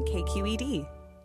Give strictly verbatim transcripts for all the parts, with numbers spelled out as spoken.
K Q E D.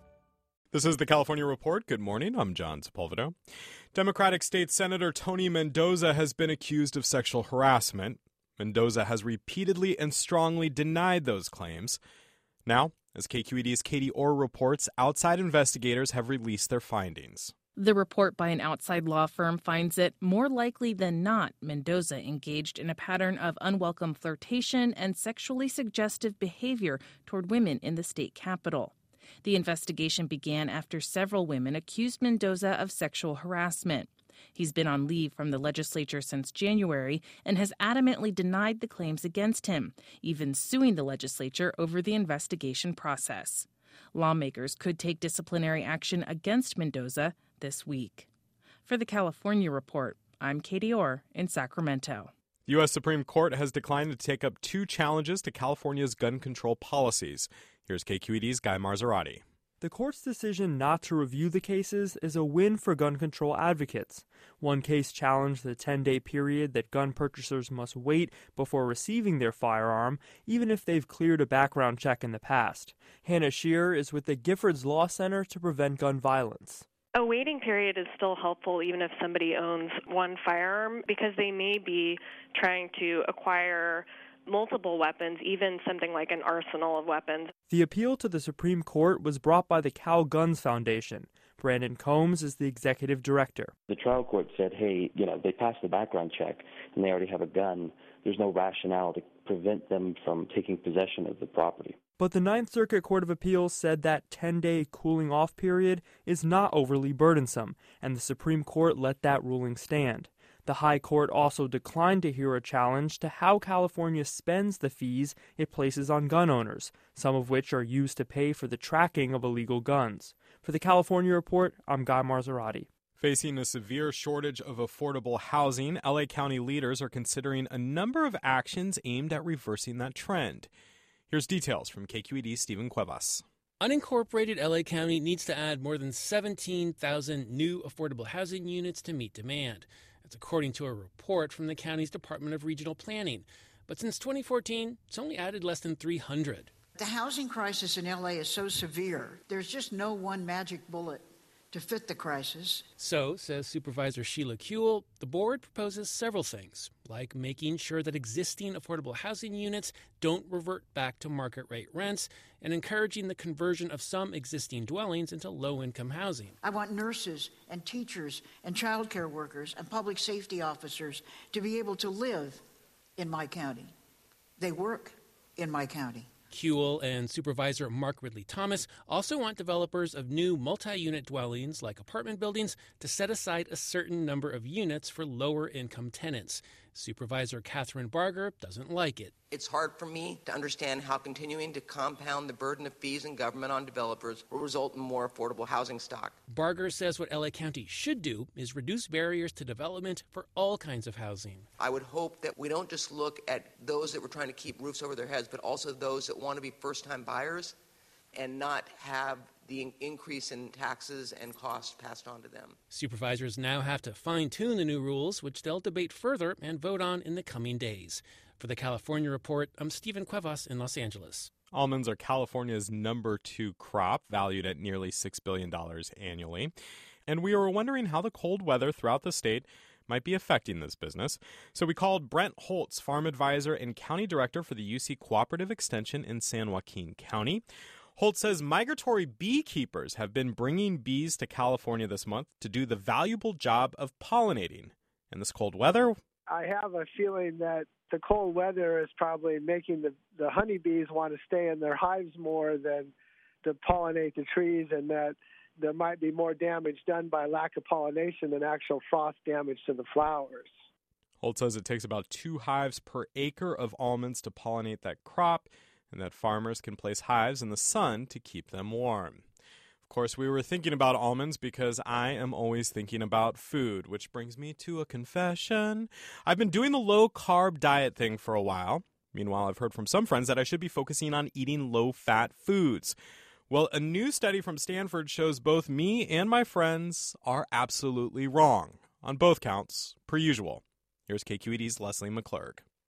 This is the California Report. Good morning. I'm John Sepulveda. Democratic State Senator Tony Mendoza has been accused of sexual harassment. Mendoza has repeatedly and strongly denied those claims. Now, as K Q E D's Katie Orr reports, outside investigators have released their findings. The report by an outside law firm finds it more likely than not Mendoza engaged in a pattern of unwelcome flirtation and sexually suggestive behavior toward women in the state capitol. The investigation began after several women accused Mendoza of sexual harassment. He's been on leave from the legislature since January and has adamantly denied the claims against him, even suing the legislature over the investigation process. Lawmakers could take disciplinary action against Mendoza this week. For the California Report, I'm Katie Orr in Sacramento. The U S Supreme Court has declined to take up two challenges to California's gun control policies. Here's K Q E D's Guy Marzorati. The court's decision not to review the cases is a win for gun control advocates. One case challenged the ten-day period that gun purchasers must wait before receiving their firearm, even if they've cleared a background check in the past. Hannah Shearer is with the Giffords Law Center to Prevent Gun Violence. A waiting period is still helpful even if somebody owns one firearm because they may be trying to acquire multiple weapons, even something like an arsenal of weapons. The appeal to the Supreme Court was brought by the Cal Guns Foundation. Brandon Combs is the executive director. The trial court said, hey, you know, they passed the background check and they already have a gun. There's no rationale to prevent them from taking possession of the property. But the Ninth Circuit Court of Appeals said that ten-day cooling-off period is not overly burdensome, and the Supreme Court let that ruling stand. The High Court also declined to hear a challenge to how California spends the fees it places on gun owners, some of which are used to pay for the tracking of illegal guns. For the California Report, I'm Guy Marzorati. Facing a severe shortage of affordable housing, L A County leaders are considering a number of actions aimed at reversing that trend. Here's details from K Q E D's Stephen Cuevas. Unincorporated L A County needs to add more than seventeen thousand new affordable housing units to meet demand. That's according to a report from the county's Department of Regional Planning. But since twenty fourteen, it's only added less than three hundred. The housing crisis in L A is so severe, there's just no one magic bullet to fit the crisis. So, says Supervisor Sheila Kuehl, the board proposes several things, like making sure that existing affordable housing units don't revert back to market rate rents and encouraging the conversion of some existing dwellings into low-income housing. I want nurses and teachers and child care workers and public safety officers to be able to live in my county. They work in my county. Kuehl and Supervisor Mark Ridley Thomas also want developers of new multi-unit dwellings like apartment buildings to set aside a certain number of units for lower-income tenants. Supervisor Catherine Barger doesn't like it. It's hard for me to understand how continuing to compound the burden of fees and government on developers will result in more affordable housing stock. Barger says what L A County should do is reduce barriers to development for all kinds of housing. I would hope that we don't just look at those that we're trying to keep roofs over their heads, but also those that want to be first-time buyers and not have the increase in taxes and costs passed on to them. Supervisors now have to fine-tune the new rules, which they'll debate further and vote on in the coming days. For the California Report, I'm Stephen Cuevas in Los Angeles. Almonds are California's number two crop, valued at nearly six billion dollars annually. And we were wondering how the cold weather throughout the state might be affecting this business. So we called Brent Holtz, farm advisor and county director for the U C Cooperative Extension in San Joaquin County. Holtz says migratory beekeepers have been bringing bees to California this month to do the valuable job of pollinating. And this cold weather? I have a feeling that the cold weather is probably making the, the honeybees want to stay in their hives more than to pollinate the trees, and that there might be more damage done by lack of pollination than actual frost damage to the flowers. Holtz says it takes about two hives per acre of almonds to pollinate that crop, and that farmers can place hives in the sun to keep them warm. Of course, we were thinking about almonds because I am always thinking about food, which brings me to a confession. I've been doing the low-carb diet thing for a while. Meanwhile, I've heard from some friends that I should be focusing on eating low-fat foods. Well, a new study from Stanford shows both me and my friends are absolutely wrong on both counts, per usual. Here's K Q E D's Leslie McClurg.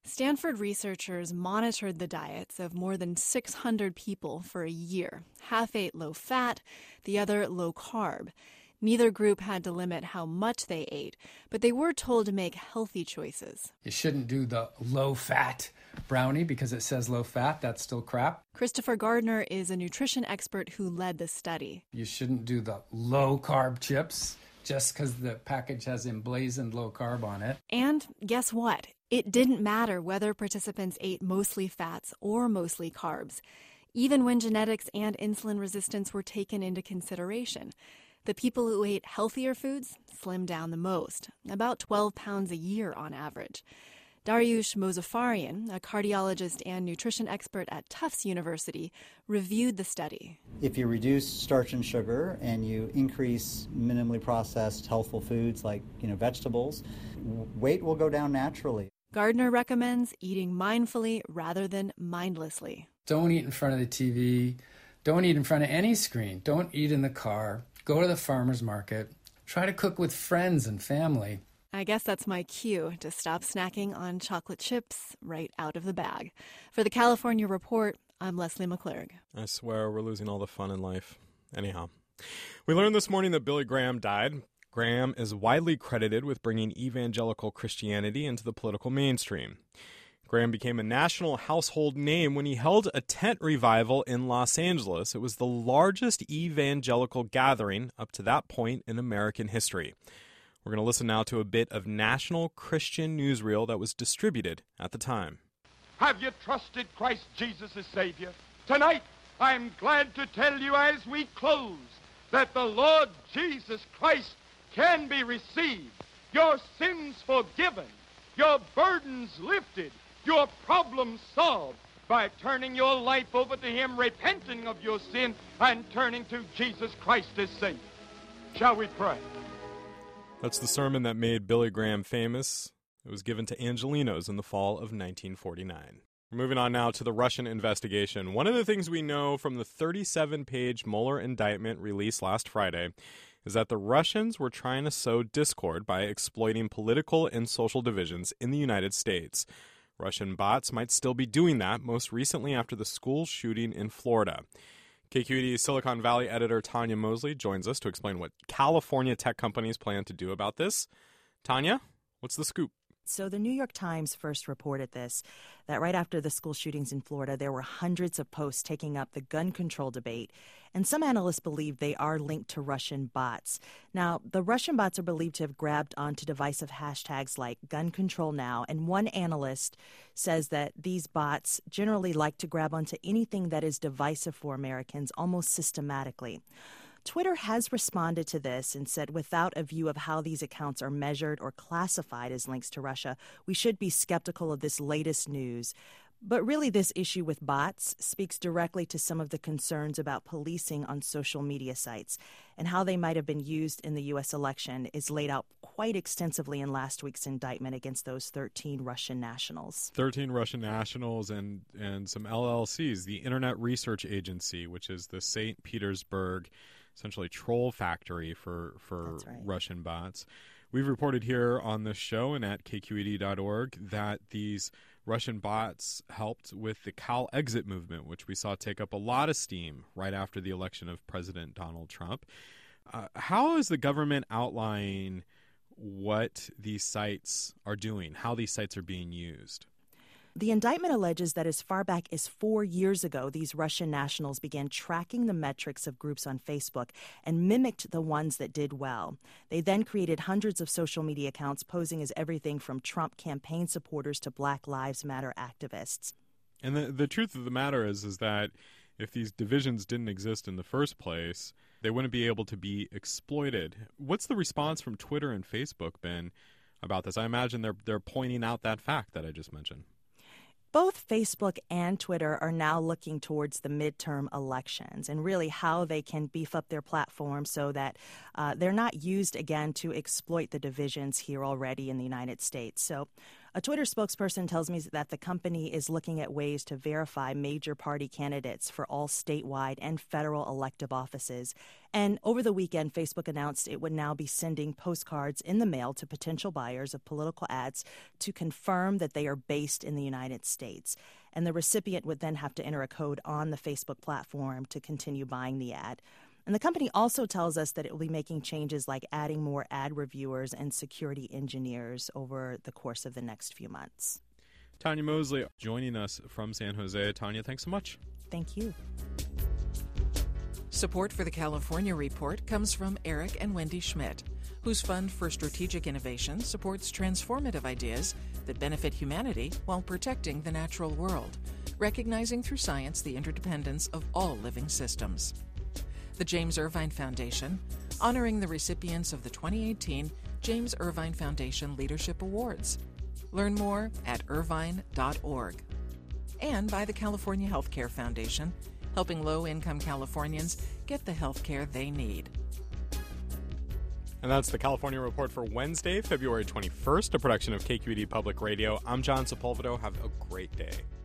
Stanford researchers monitored the diets of more than six hundred people for a year. Half ate low-fat, the other low-carb. Neither group had to limit how much they ate, but they were told to make healthy choices. You shouldn't do the low-fat brownie because it says low-fat. That's still crap. Christopher Gardner is a nutrition expert who led the study. You shouldn't do the low-carb chips just because the package has emblazoned low-carb on it. And guess what? It didn't matter whether participants ate mostly fats or mostly carbs, even when genetics and insulin resistance were taken into consideration. The people who ate healthier foods slimmed down the most, about twelve pounds a year on average. Dariush Mozaffarian, a cardiologist and nutrition expert at Tufts University, reviewed the study. If you reduce starch and sugar and you increase minimally processed healthful foods like, you know, vegetables, weight will go down naturally. Gardner recommends eating mindfully rather than mindlessly. Don't eat in front of the T V. Don't eat in front of any screen. Don't eat in the car. Go to the farmer's market. Try to cook with friends and family. I guess that's my cue to stop snacking on chocolate chips right out of the bag. For the California Report, I'm Leslie McClurg. I swear we're losing all the fun in life. Anyhow, we learned this morning that Billy Graham died. Graham is widely credited with bringing evangelical Christianity into the political mainstream. Graham became a national household name when he held a tent revival in Los Angeles. It was the largest evangelical gathering up to that point in American history. We're going to listen now to a bit of national Christian newsreel that was distributed at the time. Have you trusted Christ Jesus as Savior? Tonight, I'm glad to tell you as we close that the Lord Jesus Christ can be received, your sins forgiven, your burdens lifted, your problems solved by turning your life over to Him, repenting of your sin, and turning to Jesus Christ as Savior. Shall we pray? That's the sermon that made Billy Graham famous. It was given to Angelenos in the fall of nineteen forty-nine. We're moving on now to the Russian investigation. One of the things we know from the thirty-seven page Mueller indictment released last Friday is that the Russians were trying to sow discord by exploiting political and social divisions in the United States. Russian bots might still be doing that, most recently after the school shooting in Florida. K Q E D Silicon Valley editor Tanya Mosley joins us to explain what California tech companies plan to do about this. Tanya, what's the scoop? So the New York Times first reported this, that right after the school shootings in Florida, there were hundreds of posts taking up the gun control debate, and some analysts believe they are linked to Russian bots. Now, the Russian bots are believed to have grabbed onto divisive hashtags like gun control now, and one analyst says that these bots generally like to grab onto anything that is divisive for Americans almost systematically. Twitter has responded to this and said without a view of how these accounts are measured or classified as links to Russia, we should be skeptical of this latest news. But really, this issue with bots speaks directly to some of the concerns about policing on social media sites, and how they might have been used in the U S election is laid out quite extensively in last week's indictment against those thirteen Russian nationals. thirteen Russian nationals and, and some L L Cs, the Internet Research Agency, which is the Saint Petersburg essentially troll factory for, for right. Russian bots. We've reported here on this show and at K Q E D dot org that these Russian bots helped with the Cal Exit movement, which we saw take up a lot of steam right after the election of President Donald Trump. Uh, how is the government outlining what these sites are doing, how these sites are being used? The indictment alleges that as far back as four years ago, these Russian nationals began tracking the metrics of groups on Facebook and mimicked the ones that did well. They then created hundreds of social media accounts posing as everything from Trump campaign supporters to Black Lives Matter activists. And the, the truth of the matter is, is that if these divisions didn't exist in the first place, they wouldn't be able to be exploited. What's the response from Twitter and Facebook been about this? I imagine they're they're pointing out that fact that I just mentioned. Both Facebook and Twitter are now looking towards the midterm elections and really how they can beef up their platform so that uh, they're not used again to exploit the divisions here already in the United States. So A Twitter spokesperson tells me that the company is looking at ways to verify major party candidates for all statewide and federal elective offices. And over the weekend, Facebook announced it would now be sending postcards in the mail to potential buyers of political ads to confirm that they are based in the United States. And the recipient would then have to enter a code on the Facebook platform to continue buying the ad. And the company also tells us that it will be making changes like adding more ad reviewers and security engineers over the course of the next few months. Tanya Mosley joining us from San Jose. Tanya, thanks so much. Thank you. Support for the California Report comes from Eric and Wendy Schmidt, whose Fund for Strategic Innovation supports transformative ideas that benefit humanity while protecting the natural world, recognizing through science the interdependence of all living systems. The James Irvine Foundation, honoring the recipients of the twenty eighteen James Irvine Foundation Leadership Awards. Learn more at irvine dot org. And by the California Healthcare Foundation, helping low-income Californians get the health care they need. And that's the California Report for Wednesday, February twenty-first, a production of K Q E D Public Radio. I'm John Sepulveda. Have a great day.